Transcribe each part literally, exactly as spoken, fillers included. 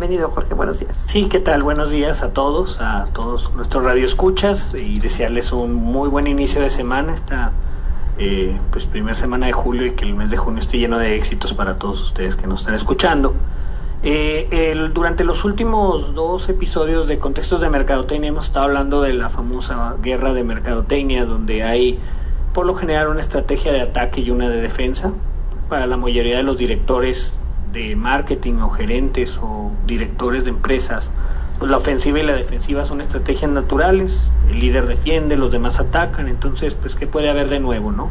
Bienvenido, Jorge, buenos días. Sí, ¿qué tal? Buenos días a todos, a todos nuestros radioescuchas y desearles un muy buen inicio de semana, esta eh, pues primera semana de julio, y que el mes de junio esté lleno de éxitos para todos ustedes que nos están escuchando. Eh, el, durante los últimos dos episodios de Contextos de Mercadotecnia hemos estado hablando de la famosa guerra de mercadotecnia, donde hay por lo general una estrategia de ataque y una de defensa. Para la mayoría de los directores de marketing o gerentes o directores de empresas, pues la ofensiva y la defensiva son estrategias naturales. El líder defiende, los demás atacan. Entonces, pues, ¿qué puede haber de nuevo, no?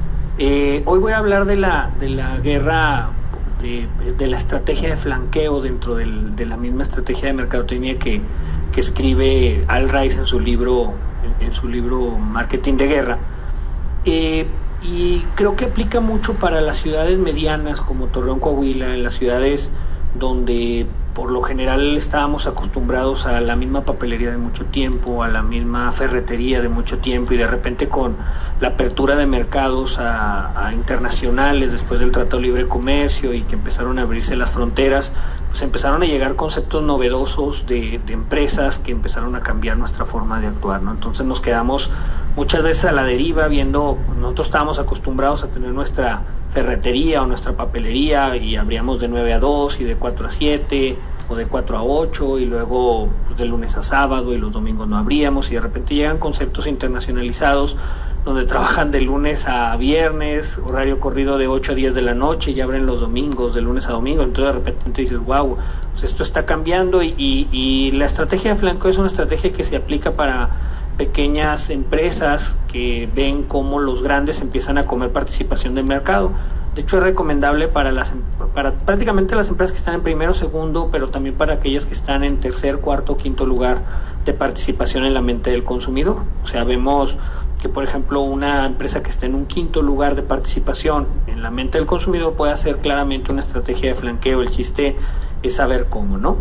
Eh, hoy voy a hablar de la, de la guerra, de, de la estrategia de flanqueo dentro del, de la misma estrategia de mercadotecnia que, que escribe Al Ries en su libro, en, en su libro Marketing de Guerra. Eh, y creo que aplica mucho para las ciudades medianas como Torreón, Coahuila, en las ciudades donde por lo general estábamos acostumbrados a la misma papelería de mucho tiempo, a la misma ferretería de mucho tiempo, y de repente con la apertura de mercados a, a internacionales después del Tratado de Libre Comercio y que empezaron a abrirse las fronteras, pues empezaron a llegar conceptos novedosos de, de empresas que empezaron a cambiar nuestra forma de actuar, ¿no? Entonces nos quedamos muchas veces a la deriva viendo, nosotros estábamos acostumbrados a tener nuestra ferretería o nuestra papelería y abríamos de nueve a dos y de cuatro a siete o de cuatro a ocho y luego pues, de lunes a sábado, y los domingos no abríamos, y de repente llegan conceptos internacionalizados donde trabajan de lunes a viernes, horario corrido de ocho a diez de la noche, y abren los domingos de lunes a domingo. Entonces de repente dices, wow, pues esto está cambiando, y, y, y la estrategia de flanqueo es una estrategia que se aplica para pequeñas empresas que ven cómo los grandes empiezan a comer participación del mercado. De hecho, es recomendable para las para prácticamente las empresas que están en primero, segundo, pero también para aquellas que están en tercer, cuarto, quinto lugar de participación en la mente del consumidor. O sea, vemos que, por ejemplo, una empresa que está en un quinto lugar de participación en la mente del consumidor puede hacer claramente una estrategia de flanqueo. El chiste es saber cómo, ¿no?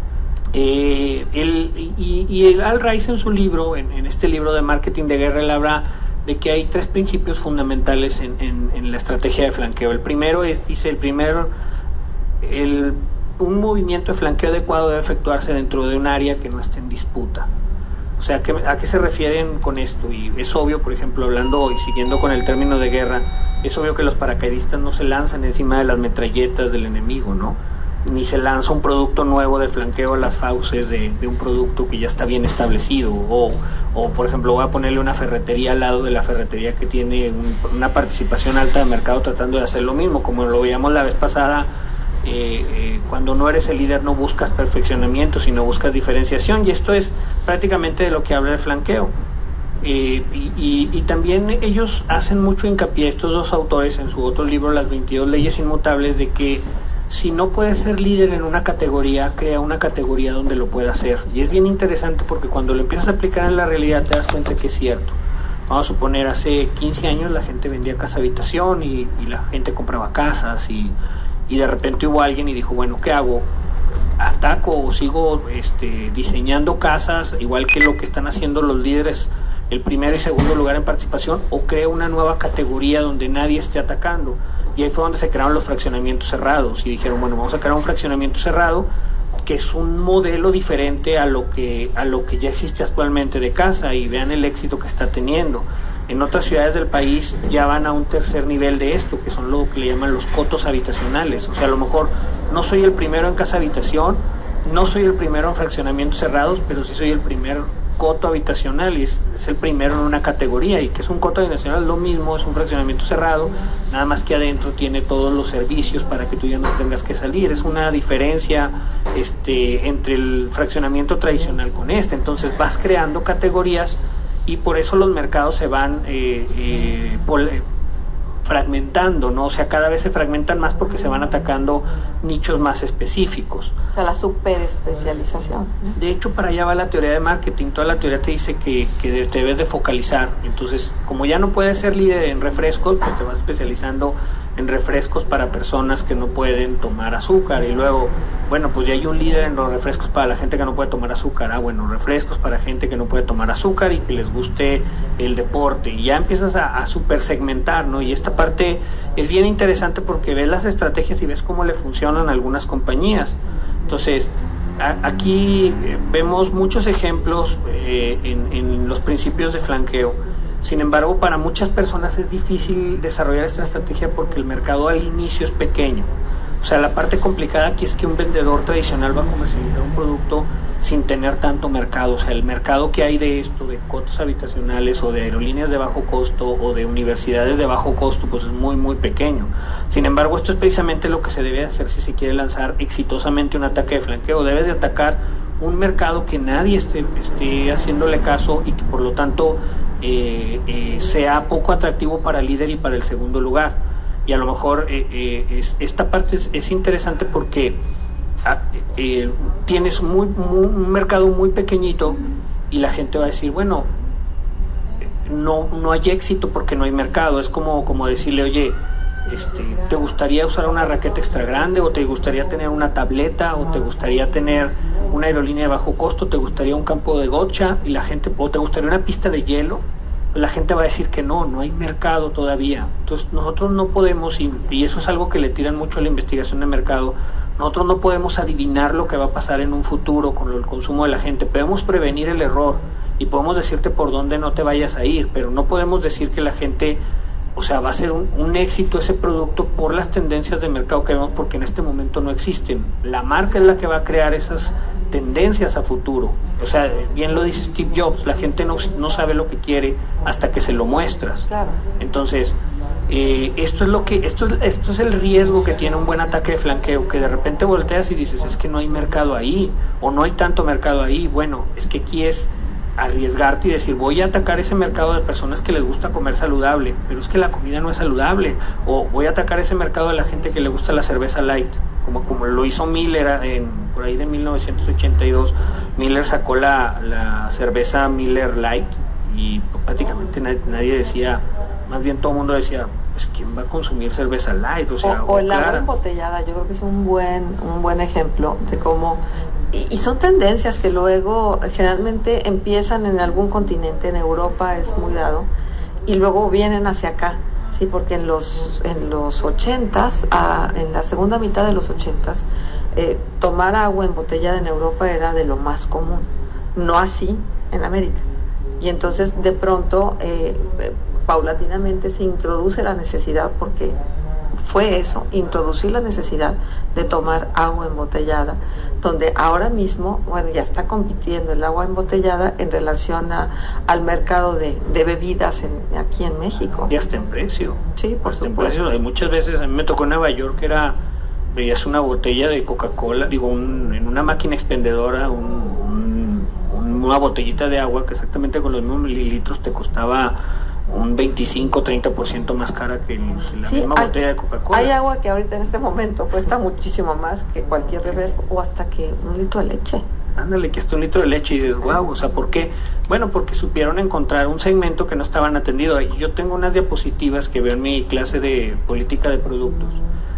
Eh, el, y, y el Al Ries en su libro, en, en este libro de Marketing de Guerra, él habla de que hay tres principios fundamentales en, en, en la estrategia de flanqueo. El primero es, dice, el primer, el, un movimiento de flanqueo adecuado debe efectuarse dentro de un área que no esté en disputa. O sea, ¿qué, ¿a qué se refieren con esto? Y es obvio, por ejemplo, hablando y siguiendo con el término de guerra, es obvio que los paracaidistas no se lanzan encima de las metralletas del enemigo, ¿no? Ni se lanza un producto nuevo de flanqueo a las fauces de, de un producto que ya está bien establecido, o, o por ejemplo voy a ponerle una ferretería al lado de la ferretería que tiene un, una participación alta de mercado tratando de hacer lo mismo, como lo veíamos la vez pasada. Eh, eh, cuando no eres el líder no buscas perfeccionamiento, sino buscas diferenciación, y esto es prácticamente de lo que habla el flanqueo. Eh, y, y, y también ellos hacen mucho hincapié, estos dos autores, en su otro libro, Las veintidós leyes inmutables, de que si no puedes ser líder en una categoría, crea una categoría donde lo pueda hacer. Y es bien interesante porque cuando lo empiezas a aplicar en la realidad te das cuenta que es cierto. Vamos a suponer, hace quince años la gente vendía casa habitación y, y la gente compraba casas, y, y de repente hubo alguien y dijo, bueno, ¿qué hago? ¿Ataco o sigo este, diseñando casas igual que lo que están haciendo los líderes, el primero y segundo lugar en participación, o creo una nueva categoría donde nadie esté atacando? Y ahí fue donde se crearon los fraccionamientos cerrados, y dijeron, bueno, vamos a crear un fraccionamiento cerrado que es un modelo diferente a lo que a lo que ya existe actualmente de casa, y vean el éxito que está teniendo. En otras ciudades del país ya van a un tercer nivel de esto, que son lo que le llaman los cotos habitacionales. O sea, a lo mejor no soy el primero en casa habitación, no soy el primero en fraccionamientos cerrados, pero sí soy el primer coto habitacional, y es, es el primero en una categoría. Y que es un coto habitacional, lo mismo, es un fraccionamiento cerrado, nada más que adentro tiene todos los servicios para que tú ya no tengas que salir. Es una diferencia este, entre el fraccionamiento tradicional con este. Entonces vas creando categorías, y por eso los mercados se van eh, eh, pol- fragmentando, ¿no? O sea, cada vez se fragmentan más porque se van atacando nichos más específicos. O sea, la superespecialización. De hecho, para allá va la teoría de marketing. Toda la teoría te dice que, que te debes de focalizar. Entonces, como ya no puedes ser líder en refrescos, pues te vas especializando en refrescos para personas que no pueden tomar azúcar. Y luego, bueno, pues ya hay un líder en los refrescos para la gente que no puede tomar azúcar. Ah, bueno, refrescos para gente que no puede tomar azúcar y que les guste el deporte. Y ya empiezas a, a super segmentar, ¿no? Y esta parte es bien interesante porque ves las estrategias y ves cómo le funcionan a algunas compañías. Entonces, a, aquí eh, vemos muchos ejemplos eh, en, en los principios de flanqueo. Sin embargo, para muchas personas es difícil desarrollar esta estrategia porque el mercado al inicio es pequeño. O sea, la parte complicada aquí es que un vendedor tradicional va a comercializar un producto sin tener tanto mercado. O sea, el mercado que hay de esto, de cotos habitacionales o de aerolíneas de bajo costo o de universidades de bajo costo, pues es muy, muy pequeño. Sin embargo, esto es precisamente lo que se debe hacer si se quiere lanzar exitosamente un ataque de flanqueo. Debes de atacar un mercado que nadie esté, esté haciéndole caso y que por lo tanto eh, eh, sea poco atractivo para el líder y para el segundo lugar. Y a lo mejor eh, eh, es, esta parte es, es interesante porque eh, tienes muy, muy, un mercado muy pequeñito y la gente va a decir, bueno, no, no hay éxito porque no hay mercado. Es como, como decirle, oye, este, ¿te gustaría usar una raqueta extra grande? ¿O te gustaría tener una tableta? ¿O te gustaría tener una aerolínea de bajo costo? ¿Te gustaría un campo de gotcha? Y la gente, ¿o te gustaría una pista de hielo? La gente va a decir que no, no hay mercado todavía. Entonces nosotros no podemos, y, y eso es algo que le tiran mucho a la investigación de mercado, nosotros no podemos adivinar lo que va a pasar en un futuro con el consumo de la gente. Podemos prevenir el error y podemos decirte por dónde no te vayas a ir, pero no podemos decir que la gente, o sea, va a ser un, un éxito ese producto por las tendencias de mercado que vemos, porque en este momento no existen. La marca es la que va a crear esas tendencias a futuro. O sea, bien lo dice Steve Jobs, la gente no, no sabe lo que quiere hasta que se lo muestras. Claro. Entonces, eh, esto es lo que esto, esto es el riesgo que tiene un buen ataque de flanqueo, que de repente volteas y dices, es que no hay mercado ahí, o no hay tanto mercado ahí. Bueno, es que aquí es arriesgarte y decir, voy a atacar ese mercado de personas que les gusta comer saludable, pero es que la comida no es saludable, o voy a atacar ese mercado de la gente que le gusta la cerveza light, como, como lo hizo Miller en, por ahí de mil novecientos ochenta y dos. Miller sacó la, la cerveza Miller Light y prácticamente nadie, nadie decía, más bien todo el mundo decía, pues ¿quién va a consumir cerveza light? O sea, o, o el clara. agua embotellada, yo creo que es un buen, un buen ejemplo de cómo, y, y son tendencias que luego generalmente empiezan en algún continente, en Europa es muy dado, y luego vienen hacia acá. Sí, porque en los en los ochentas, a, en la segunda mitad de los ochentas, eh, tomar agua embotellada en Europa era de lo más común, no así en América. Y entonces de pronto, eh, eh, paulatinamente se introduce la necesidad, porque fue eso, introducir la necesidad de tomar agua embotellada, donde ahora mismo, bueno, ya está compitiendo el agua embotellada en relación a, al mercado de, de bebidas en, aquí en México. Y hasta en precio. Sí, por hasta supuesto. En precio. Muchas veces, a mí me tocó en Nueva York, que era, veías una botella de Coca-Cola, digo, un, en una máquina expendedora, un, un, una botellita de agua que exactamente con los mismos mililitros te costaba un veinticinco a treinta por ciento más cara que el, la sí, misma hay, botella de Coca-Cola. Hay agua que ahorita en este momento cuesta muchísimo más que cualquier refresco, o hasta que un litro de leche. Ándale, que está un litro de leche y dices, wow, o sea, ¿por qué? Bueno, porque supieron encontrar un segmento que no estaban atendido. Yo tengo unas diapositivas que veo en mi clase de política de productos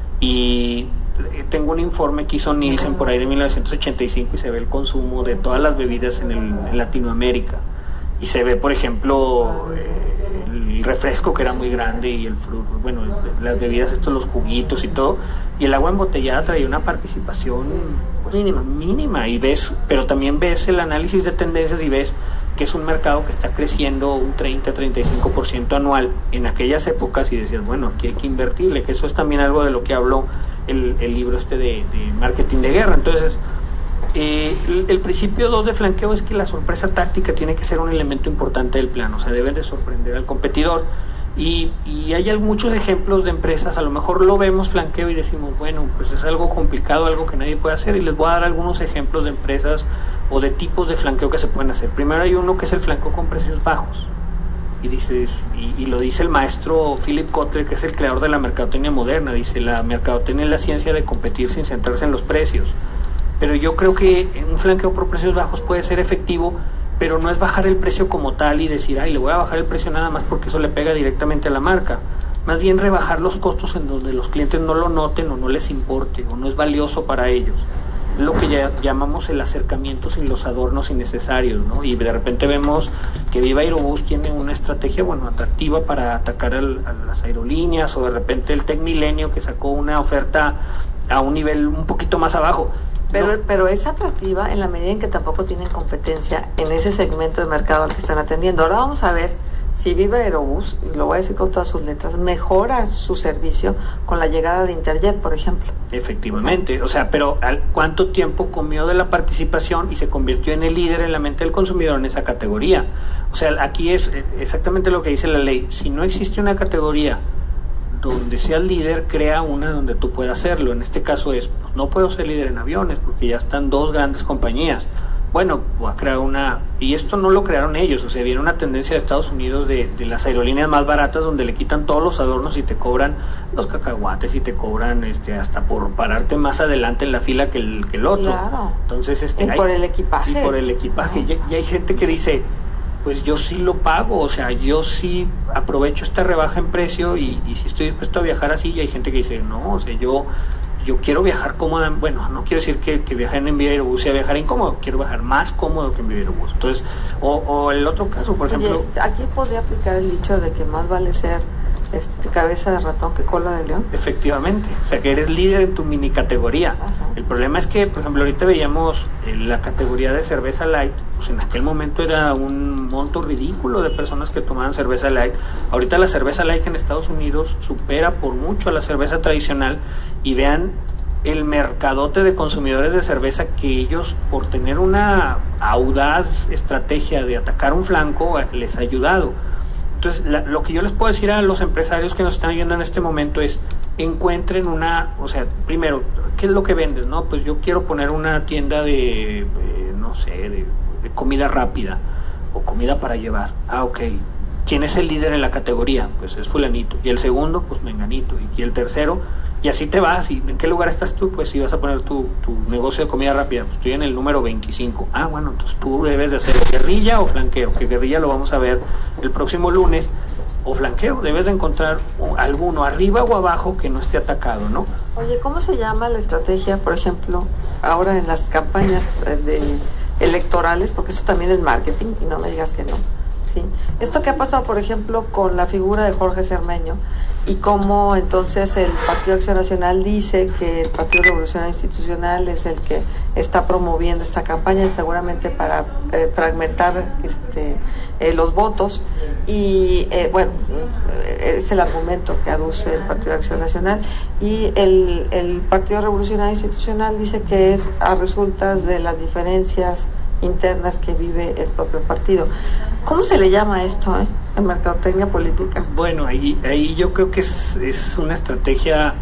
y tengo un informe que hizo Nielsen por ahí de mil novecientos ochenta y cinco y se ve el consumo de todas las bebidas en, el, en Latinoamérica. Y se ve, por ejemplo, eh, el refresco que era muy grande y el fruto, bueno, las bebidas, estos, los juguitos y todo, y el agua embotellada traía una participación pues, mínima. mínima, y ves, pero también ves el análisis de tendencias y ves que es un mercado que está creciendo un treinta a treinta y cinco por ciento anual en aquellas épocas, y decías, bueno, aquí hay que invertirle, que eso es también algo de lo que habló el, el libro este de, de marketing de guerra. Entonces, Eh, el, el principio dos de flanqueo es que la sorpresa táctica tiene que ser un elemento importante del plan, o sea, deben de sorprender al competidor, y, y hay muchos ejemplos de empresas, a lo mejor lo vemos flanqueo y decimos, bueno, pues es algo complicado, algo que nadie puede hacer, y les voy a dar algunos ejemplos de empresas o de tipos de flanqueo que se pueden hacer. Primero hay uno que es el flanqueo con precios bajos, y dices, y, y lo dice el maestro Philip Kotler, que es el creador de la mercadotecnia moderna, dice, la mercadotecnia es la ciencia de competir sin centrarse en los precios. Pero yo creo que un flanqueo por precios bajos puede ser efectivo, pero no es bajar el precio como tal y decir, ay, le voy a bajar el precio nada más porque eso le pega directamente a la marca. Más bien rebajar los costos en donde los clientes no lo noten o no les importe o no es valioso para ellos. Es lo que ya llamamos el acercamiento sin los adornos innecesarios, ¿no? Y de repente vemos que Viva Aerobús tiene una estrategia, bueno, atractiva para atacar al, a las aerolíneas, o de repente el Tecmilenio que sacó una oferta a un nivel un poquito más abajo. Pero, no. pero es atractiva en la medida en que tampoco tienen competencia en ese segmento de mercado al que están atendiendo. Ahora vamos a ver si Viva Aerobús, y lo voy a decir con todas sus letras, mejora su servicio con la llegada de Interjet, por ejemplo. Efectivamente, o sea, pero ¿al cuánto tiempo comió de la participación y se convirtió en el líder en la mente del consumidor en esa categoría? O sea, aquí es exactamente lo que dice la ley. Si no existe una categoría donde seas líder, crea una donde tú puedas hacerlo. En este caso es, pues no puedo ser líder en aviones porque ya están dos grandes compañías. Bueno, voy a crear una, y esto no lo crearon ellos, o sea, viene una tendencia de Estados Unidos de, de las aerolíneas más baratas donde le quitan todos los adornos y te cobran los cacahuates y te cobran este hasta por pararte más adelante en la fila que el, que el otro. Claro. Entonces, este, y hay, por el equipaje. Y por el equipaje. Y, y hay gente que dice, pues yo sí lo pago, o sea, yo sí aprovecho esta rebaja en precio y, y si estoy dispuesto a viajar así. Y hay gente que dice, no, o sea, yo yo quiero viajar cómoda, bueno, no quiero decir que, que viajar en Viva Aerobús sea viajar incómodo, quiero viajar más cómodo que en Viva Aerobús. Entonces, o, o el otro caso, por ejemplo... Oye, aquí podría aplicar el dicho de que más vale ser este, cabeza de ratón que cola de león. Efectivamente, o sea que eres líder en tu mini categoría. Ajá. El problema es que, por ejemplo, ahorita veíamos eh, la categoría de cerveza light, pues en aquel momento era un monto ridículo de personas que tomaban cerveza light. Ahorita la cerveza light en Estados Unidos supera por mucho a la cerveza tradicional, y vean el mercadote de consumidores de cerveza que ellos, por tener una audaz estrategia de atacar un flanco, les ha ayudado. Entonces, la, lo que yo les puedo decir a los empresarios que nos están viendo en este momento es, encuentren una, o sea, primero, ¿qué es lo que vendes? No, pues yo quiero poner una tienda de, eh, no sé, de, de comida rápida o comida para llevar. Ah, ok. ¿Quién es el líder en la categoría? Pues es fulanito. Y el segundo, pues menganito. Y, y el tercero, y así te vas. ¿Y en qué lugar estás tú? Pues si vas a poner tu, tu negocio de comida rápida, pues estoy en el número veinticinco. Ah, bueno, entonces tú debes de hacer guerrilla o flanqueo, que guerrilla lo vamos a ver el próximo lunes, o flanqueo, debes de encontrar alguno arriba o abajo que no esté atacado, ¿no? Oye, ¿cómo se llama la estrategia, por ejemplo, ahora en las campañas de electorales? Porque eso también es marketing, y no me digas que no. Sí. Esto que ha pasado, por ejemplo, con la figura de Jorge Cermeño, y cómo entonces el Partido Acción Nacional dice que el Partido Revolucionario Institucional es el que está promoviendo esta campaña, y seguramente para eh, fragmentar este, eh, los votos, y eh, bueno, es el argumento que aduce el Partido Acción Nacional, y el, el Partido Revolucionario Institucional dice que es a resultas de las diferencias internas que vive el propio partido. ¿Cómo se le llama esto, eh, en mercadotecnia política? Bueno, ahí, ahí yo creo que es, es una estrategia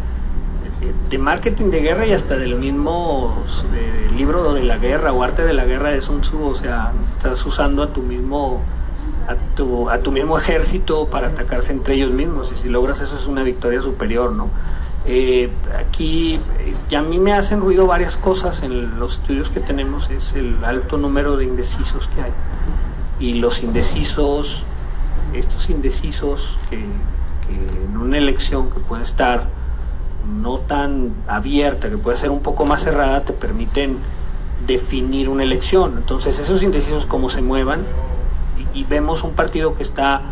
de marketing de guerra, y hasta del mismo de, libro de la guerra o arte de la guerra de Sun Tzu. O sea, estás usando a tu mismo a tu, a tu mismo ejército para atacarse entre ellos mismos, y si logras eso es una victoria superior, ¿no? Eh, aquí eh, ya a mí me hacen ruido varias cosas en los estudios que tenemos. Es el alto número de indecisos que hay, y los indecisos, estos indecisos que, que en una elección que puede estar no tan abierta, que puede ser un poco más cerrada, te permiten definir una elección. Entonces esos indecisos, como se muevan, y, y vemos un partido que está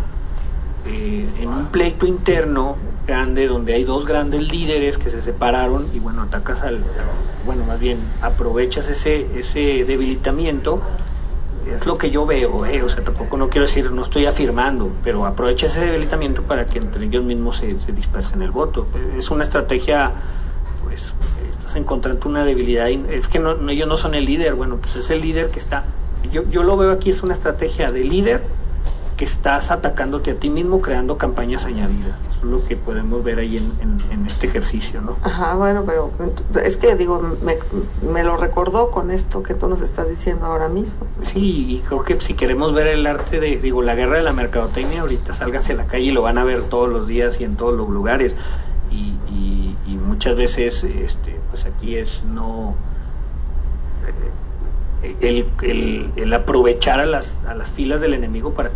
eh, en un pleito interno grande, donde hay dos grandes líderes que se separaron, y bueno, atacas al, bueno, más bien aprovechas ese, ese debilitamiento. Es lo que yo veo, eh, o sea, tampoco no quiero decir, no estoy afirmando, pero aprovecha ese debilitamiento para que entre ellos mismos se, se dispersen el voto. Es una estrategia, pues, estás encontrando una debilidad, es que no, no, ellos no son el líder, bueno, pues es el líder que está, yo, yo lo veo aquí, es una estrategia de líder que estás atacándote a ti mismo, creando campañas añadidas. Eso es lo que podemos ver ahí en, en, en este ejercicio, ¿no? Ajá, bueno, pero es que digo, me, me lo recordó con esto que tú nos estás diciendo ahora mismo. Sí, y creo que si queremos ver el arte de, digo, la guerra de la mercadotecnia, ahorita sálganse a la calle y lo van a ver todos los días y en todos los lugares, y, y, y muchas veces, este, pues aquí es no... El, el, el aprovechar a las, a las filas del enemigo para...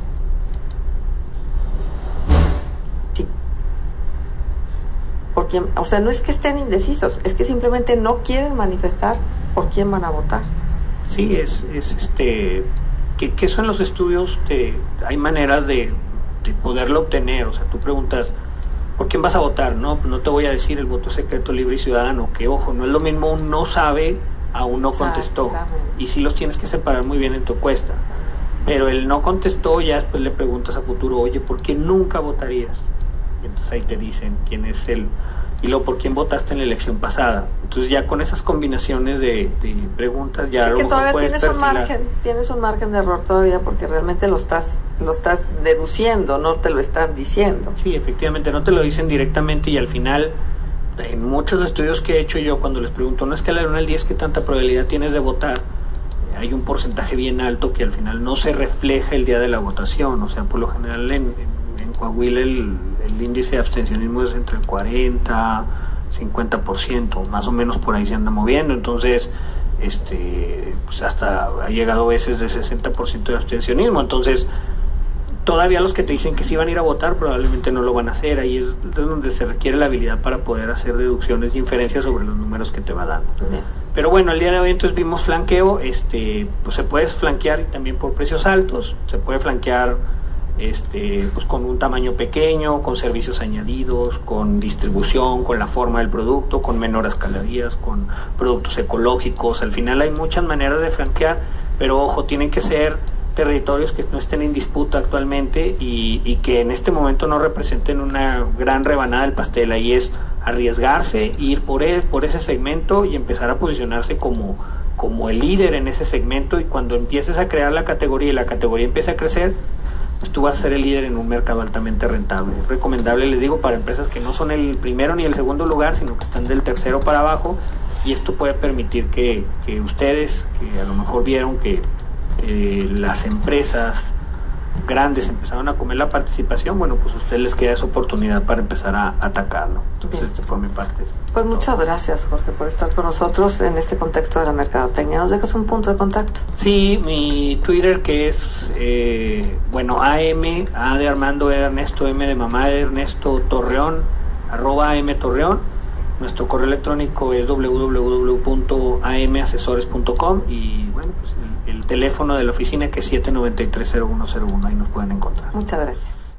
Por quién, o sea, no es que estén indecisos, es que simplemente no quieren manifestar por quién van a votar. Sí, es, es este, que, que eso en los estudios te, hay maneras de, de poderlo obtener. O sea, tú preguntas, ¿por quién vas a votar? No, no te voy a decir, el voto secreto, libre y ciudadano, que ojo, no es lo mismo un no sabe aún no contestó. Y sí los tienes que separar muy bien en tu encuesta. Pero el no contestó, ya después le preguntas a futuro, oye, ¿por qué nunca votarías? Y entonces ahí te dicen quién es él. Y luego, ¿por quién votaste en la elección pasada? Entonces ya con esas combinaciones de, de preguntas ya sí, a lo que mejor todavía puedes tienes perfilar. un margen, tienes un margen de error todavía porque realmente lo estás, lo estás deduciendo, no te lo están diciendo. Sí, efectivamente, no te lo dicen directamente y al final, en muchos estudios que he hecho yo, cuando les pregunto, una escala del uno al diez, ¿qué tanta probabilidad tienes de votar? Hay un porcentaje bien alto que al final no se refleja el día de la votación. O sea, por lo general en, en, en Coahuila el, el índice de abstencionismo es entre el cuarenta, cincuenta por ciento, más o menos por ahí se anda moviendo. Entonces, este pues hasta ha llegado a veces de sesenta por ciento de abstencionismo. Entonces, todavía los que te dicen que sí van a ir a votar probablemente no lo van a hacer. Ahí es donde se requiere la habilidad para poder hacer deducciones y inferencias sobre los números que te va dando. Bien. Pero bueno, el día de hoy entonces vimos flanqueo. Este, pues se puede flanquear también por precios altos, se puede flanquear este, pues con un tamaño pequeño, con servicios añadidos, con distribución, con la forma del producto, con menores calorías, con productos ecológicos. Al final hay muchas maneras de flanquear, pero ojo, tienen que ser territorios que no estén en disputa actualmente y, y que en este momento no representen una gran rebanada del pastel. Ahí es arriesgarse, ir por él, por ese segmento y empezar a posicionarse como, como el líder en ese segmento, y cuando empieces a crear la categoría y la categoría empieza a crecer, pues tú vas a ser el líder en un mercado altamente rentable. Es recomendable, les digo, para empresas que no son el primero ni el segundo lugar, sino que están del tercero para abajo, y esto puede permitir que, que ustedes, que a lo mejor vieron que eh, las empresas grandes empezaron a comer la participación, bueno, pues a ustedes les queda esa oportunidad para empezar a atacarlo. Entonces, este, por mi parte es pues muchas gracias, Jorge, por estar con nosotros en este contexto de la mercadotecnia. ¿Nos dejas un punto de contacto? Sí, mi Twitter, que es eh, bueno, A M, A de Armando, E de Ernesto, M de mamá, de Ernesto, Torreón, arroba A M Torreón. Nuestro correo electrónico es doble u doble u doble u punto a m asesores punto com y bueno, pues el, el teléfono de la oficina que es siete nueve tres cero uno cero uno, ahí nos pueden encontrar. Muchas gracias.